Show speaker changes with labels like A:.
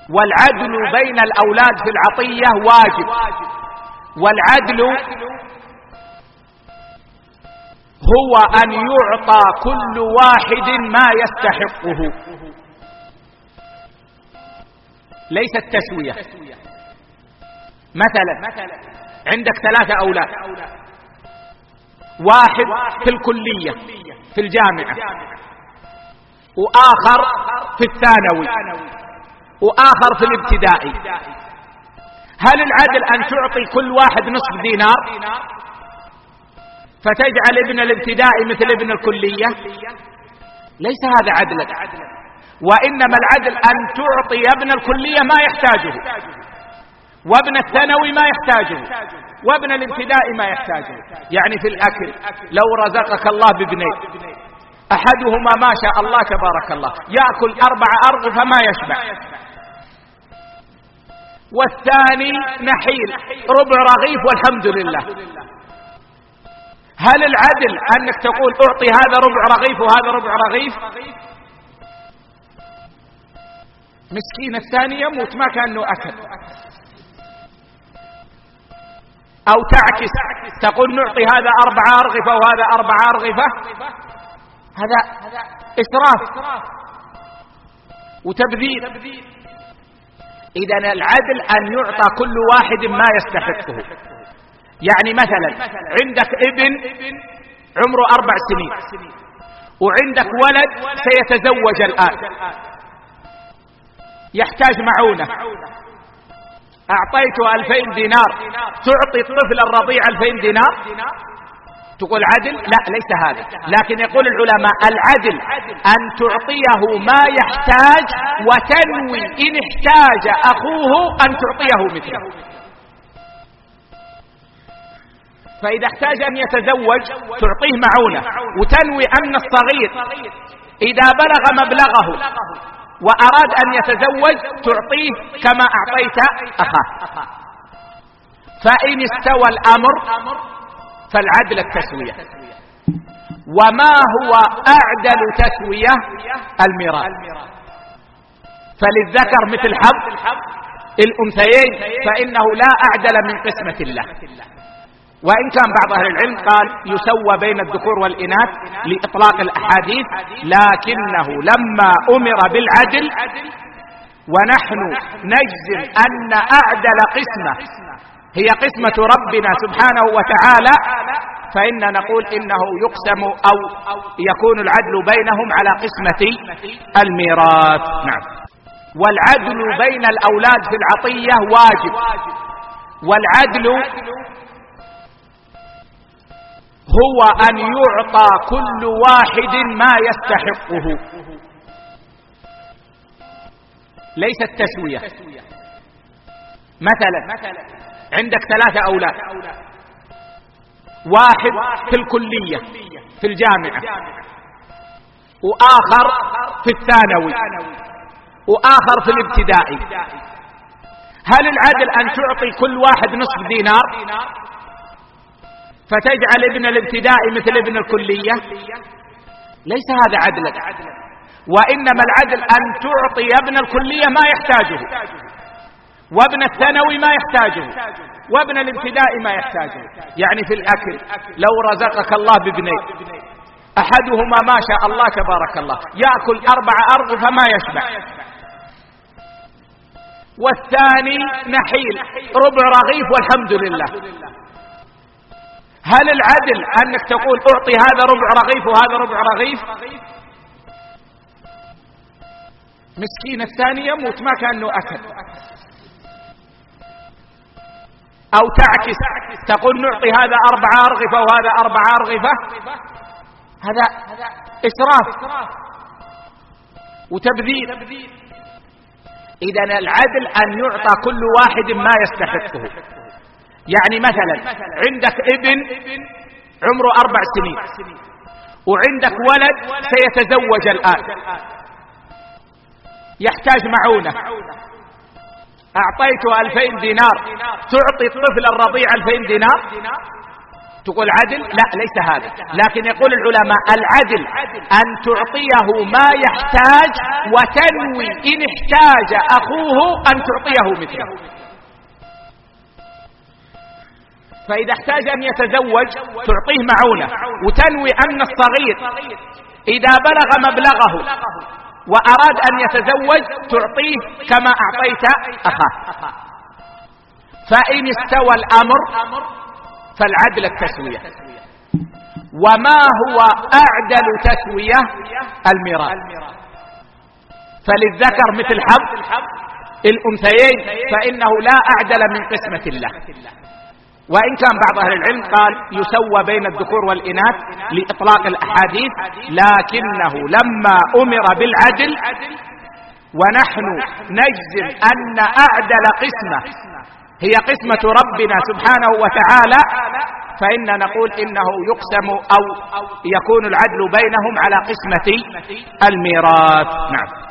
A: والعدل بين الأولاد في العطية واجب، والعدل هو أن يعطى كل واحد ما يستحقه، ليس التسوية. مثلا عندك 3 أولاد، واحد في الكلية في الجامعة، وآخر في الثانوي، وآخر في الابتدائي. هل العدل أن تعطي كل واحد نصف دينار فتجعل ابن الابتدائي مثل ابن الكلية؟ ليس هذا عدلا، وإنما العدل أن تعطي ابن الكلية ما يحتاجه، وابن الثانوي ما يحتاجه، وابن الابتدائي ما يحتاجه. يعني في الأكل لو رزقك الله بابنين، أحدهما ما شاء الله تبارك الله يأكل 4 أرغفة ما يشبع، والثاني نحيل 1/4 رغيف والحمد لله. هل العدل أنك تقول أعطي هذا 1/4 رغيف وهذا 1/4 رغيف؟ مسكين الثاني يموت ما كأنه أكل. أو تعكس تقول نعطي هذا 4 أرغفة وهذا 4 أرغفة، هذا إسراف وتبذير. إذن العدل أن يعطى كل واحد ما يستحقه. يعني مثلا عندك ابن عمره 4 سنين، وعندك ولد سيتزوج الآن يحتاج معونة، أعطيته 2000 دينار، تعطي الطفل الرضيع 2000 دينار؟ تقول عدل؟ لا، ليس هذا. لكن يقول العلماء العدل أن تعطيه ما يحتاج، وتنوي إن احتاج أخوه أن تعطيه مثله. فإذا احتاج أن يتزوج تعطيه معونة، وتنوي أن الصغير إذا بلغ مبلغه وأراد أن يتزوج تعطيه كما أعطيت أخاه. فإن استوى الأمر فالعدل التسوية. وما هو أعدل تسوية؟ الميراث. فللذكر مثل حظ الأنثيين، فإنه لا أعدل من قسمة الله. وإن كان بعض أهل العلم قال يسوى بين الذكور والإناث لإطلاق الأحاديث، لكنه لما أمر بالعدل ونحن نجزم أن أعدل قسمة هي قسمة ربنا سبحانه وتعالى، فإن نقول إنه يقسم أو يكون العدل بينهم على قسمة الميراث. نعم. والعدل بين الأولاد في العطية واجب، والعدل هو أن يعطى كل واحد ما يستحقه، ليس التسوية. مثلا عندك 3 أولاد، واحد في الكلية في الجامعة، وآخر في الثانوي، وآخر في الابتدائي. هل العدل أن تعطي كل واحد نصف دينار فتجعل ابن الابتدائي مثل ابن الكلية؟ ليس هذا عدلا، وإنما العدل أن تعطي ابن الكلية ما يحتاجه، وابن الثانوي ما يحتاجه، وابن الابتدائي ما يحتاجه. يعني في الأكل لو رزقك الله بابنين، أحدهما ما شاء الله تبارك الله يأكل 4 أرغفة ما يشبع، والثاني نحيل 1/4 رغيف والحمد لله. هل العدل أنك تقول أعطي هذا 1/4 رغيف وهذا 1/4 رغيف؟ مسكين الثاني يموت ما كأنه أكل. أو تعكس تقول نعطي هذا 4 أرغفة وهذا 4 أرغفة، هذا إسراف وتبذير. إذن العدل أن يعطى كل واحد ما يستحقه. يعني مثلا عندك ابن عمره 4 سنين، وعندك ولد سيتزوج الآن يحتاج معونة، أعطيته 2000 دينار، تعطي الطفل الرضيع 2000 دينار؟ تقول عدل؟ لا، ليس هذا. لكن يقول العلماء العدل أن تعطيه ما يحتاج وتنوي إن احتاج أخوه أن تعطيه مثله. فإذا احتاج أن يتزوج تعطيه معونة، وتنوي أن الصغير إذا بلغ مبلغه وأراد أن يتزوج تعطيه كما أعطيت أخاه. فإن استوى الأمر فالعدل التسوية. وما هو أعدل تسوية؟ الميراث. فللذكر مثل حظ الأنثيين، فإنه لا أعدل من قسمة الله. وإن كان بعض أهل العلم قال يسوى بين الذكور والإناث لإطلاق الأحاديث، لكنه لما أمر بالعدل ونحن نجزم أن أعدل قسمة هي قسمة ربنا سبحانه وتعالى، فإننا نقول إنه يقسم أو يكون العدل بينهم على قسمة الميراث. نعم.